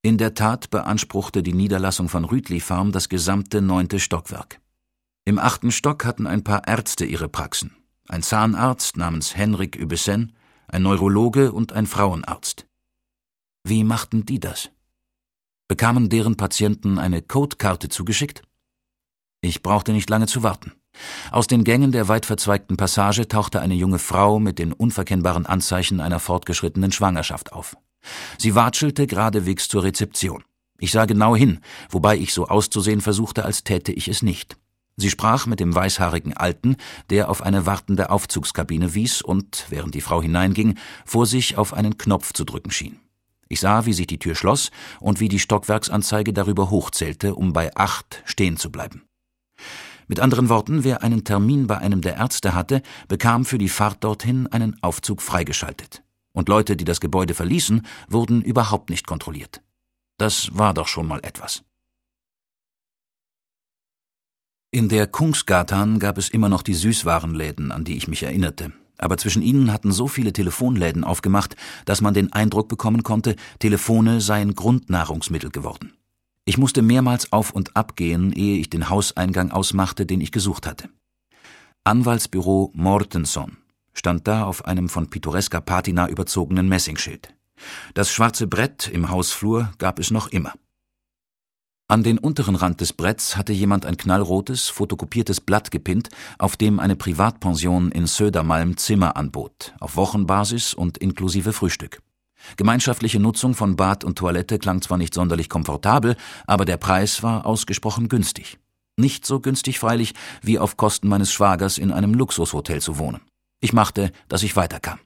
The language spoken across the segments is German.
In der Tat beanspruchte die Niederlassung von Rütli Farm das gesamte 9. Stockwerk. Im 8. Stock hatten ein paar Ärzte ihre Praxen. Ein Zahnarzt namens Henrik Ubesen, ein Neurologe und ein Frauenarzt. Wie machten die das? Bekamen deren Patienten eine Codekarte zugeschickt? Ich brauchte nicht lange zu warten. Aus den Gängen der weit verzweigten Passage tauchte eine junge Frau mit den unverkennbaren Anzeichen einer fortgeschrittenen Schwangerschaft auf. Sie watschelte geradewegs zur Rezeption. Ich sah genau hin, wobei ich so auszusehen versuchte, als täte ich es nicht. Sie sprach mit dem weißhaarigen Alten, der auf eine wartende Aufzugskabine wies und, während die Frau hineinging, vor sich auf einen Knopf zu drücken schien. Ich sah, wie sich die Tür schloss und wie die Stockwerksanzeige darüber hochzählte, um bei 8 stehen zu bleiben. Mit anderen Worten, wer einen Termin bei einem der Ärzte hatte, bekam für die Fahrt dorthin einen Aufzug freigeschaltet. Und Leute, die das Gebäude verließen, wurden überhaupt nicht kontrolliert. Das war doch schon mal etwas. In der Kungsgatan gab es immer noch die Süßwarenläden, an die ich mich erinnerte. Aber zwischen ihnen hatten so viele Telefonläden aufgemacht, dass man den Eindruck bekommen konnte, Telefone seien Grundnahrungsmittel geworden. Ich musste mehrmals auf und ab gehen, ehe ich den Hauseingang ausmachte, den ich gesucht hatte. Anwaltsbüro Mortenson stand da auf einem von pittoresker Patina überzogenen Messingschild. Das schwarze Brett im Hausflur gab es noch immer. An den unteren Rand des Bretts hatte jemand ein knallrotes, fotokopiertes Blatt gepinnt, auf dem eine Privatpension in Södermalm Zimmer anbot, auf Wochenbasis und inklusive Frühstück. Gemeinschaftliche Nutzung von Bad und Toilette klang zwar nicht sonderlich komfortabel, aber der Preis war ausgesprochen günstig. Nicht so günstig freilich, wie auf Kosten meines Schwagers in einem Luxushotel zu wohnen. Ich machte, dass ich weiterkam.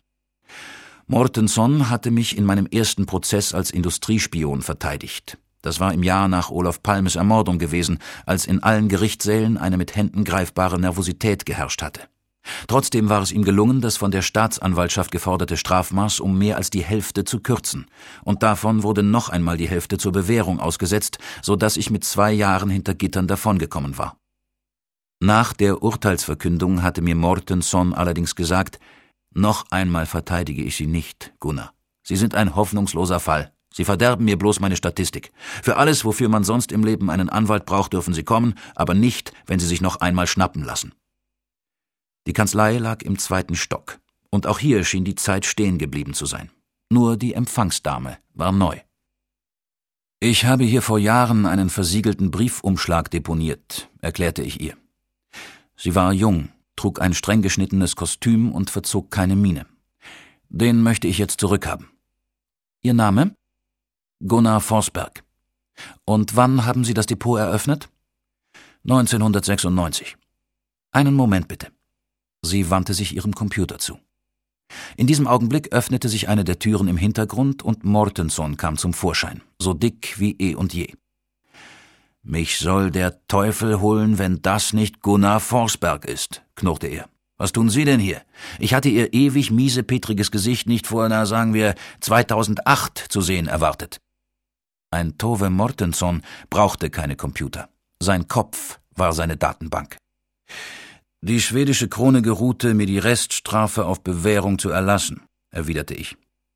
Mortenson hatte mich in meinem ersten Prozess als Industriespion verteidigt. Das war im Jahr nach Olof Palmes Ermordung gewesen, als in allen Gerichtssälen eine mit Händen greifbare Nervosität geherrscht hatte. Trotzdem war es ihm gelungen, das von der Staatsanwaltschaft geforderte Strafmaß um mehr als die Hälfte zu kürzen. Und davon wurde noch einmal die Hälfte zur Bewährung ausgesetzt, so dass ich mit 2 Jahren hinter Gittern davongekommen war. Nach der Urteilsverkündung hatte mir Mortenson allerdings gesagt: »Noch einmal verteidige ich Sie nicht, Gunnar. Sie sind ein hoffnungsloser Fall. Sie verderben mir bloß meine Statistik. Für alles, wofür man sonst im Leben einen Anwalt braucht, dürfen Sie kommen, aber nicht, wenn Sie sich noch einmal schnappen lassen.« Die Kanzlei lag im 2. Stock, und auch hier schien die Zeit stehen geblieben zu sein. Nur die Empfangsdame war neu. »Ich habe hier vor Jahren einen versiegelten Briefumschlag deponiert«, erklärte ich ihr. Sie war jung, trug ein streng geschnittenes Kostüm und verzog keine Miene. »Den möchte ich jetzt zurückhaben.« »Ihr Name?« »Gunnar Forsberg.« »Und wann haben Sie das Depot eröffnet?« »1996.« »Einen Moment bitte.« Sie wandte sich ihrem Computer zu. In diesem Augenblick öffnete sich eine der Türen im Hintergrund und Mortenson kam zum Vorschein, so dick wie eh und je. »Mich soll der Teufel holen, wenn das nicht Gunnar Forsberg ist«, knurrte er. »Was tun Sie denn hier? Ich hatte Ihr ewig miesepetriges Gesicht nicht vor, sagen wir, 2008 zu sehen erwartet.« Ein Tove Mortenson brauchte keine Computer. Sein Kopf war seine Datenbank. »Die schwedische Krone geruhte, mir die Reststrafe auf Bewährung zu erlassen«, erwiderte ich.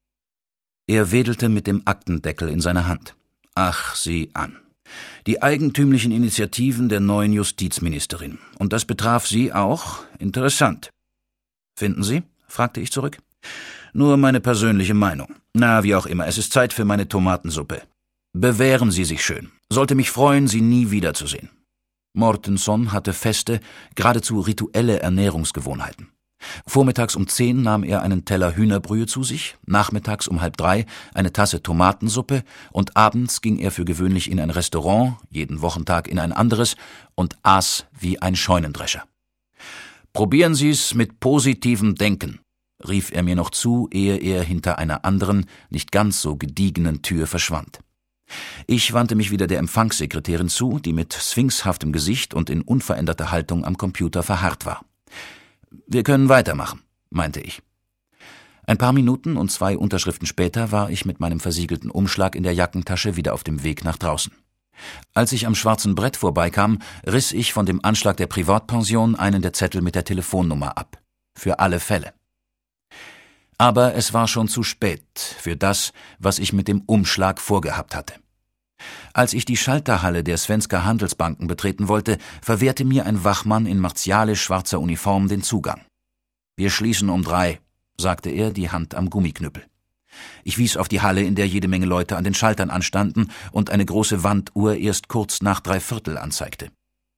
Er wedelte mit dem Aktendeckel in seiner Hand. »Ach, sieh an. Die eigentümlichen Initiativen der neuen Justizministerin. Und das betraf Sie auch? Interessant.« »Finden Sie?« fragte ich zurück. »Nur meine persönliche Meinung. Na, wie auch immer, es ist Zeit für meine Tomatensuppe. Bewähren Sie sich schön. Sollte mich freuen, Sie nie wiederzusehen.« Mortenson hatte feste, geradezu rituelle Ernährungsgewohnheiten. Vormittags um 10 nahm er einen Teller Hühnerbrühe zu sich, nachmittags um 2:30 eine Tasse Tomatensuppe und abends ging er für gewöhnlich in ein Restaurant, jeden Wochentag in ein anderes und aß wie ein Scheunendrescher. »Probieren Sie's mit positivem Denken«, rief er mir noch zu, ehe er hinter einer anderen, nicht ganz so gediegenen Tür verschwand. Ich wandte mich wieder der Empfangssekretärin zu, die mit sphinxhaftem Gesicht und in unveränderter Haltung am Computer verharrt war. »Wir können weitermachen«, meinte ich. Ein paar Minuten und 2 Unterschriften später war ich mit meinem versiegelten Umschlag in der Jackentasche wieder auf dem Weg nach draußen. Als ich am schwarzen Brett vorbeikam, riss ich von dem Anschlag der Privatpension einen der Zettel mit der Telefonnummer ab. Für alle Fälle. Aber es war schon zu spät für das, was ich mit dem Umschlag vorgehabt hatte. Als ich die Schalterhalle der Svenska Handelsbanken betreten wollte, verwehrte mir ein Wachmann in martialisch schwarzer Uniform den Zugang. »Wir schließen um 3«, sagte er, die Hand am Gummiknüppel. Ich wies auf die Halle, in der jede Menge Leute an den Schaltern anstanden und eine große Wanduhr erst kurz nach 3/4 anzeigte.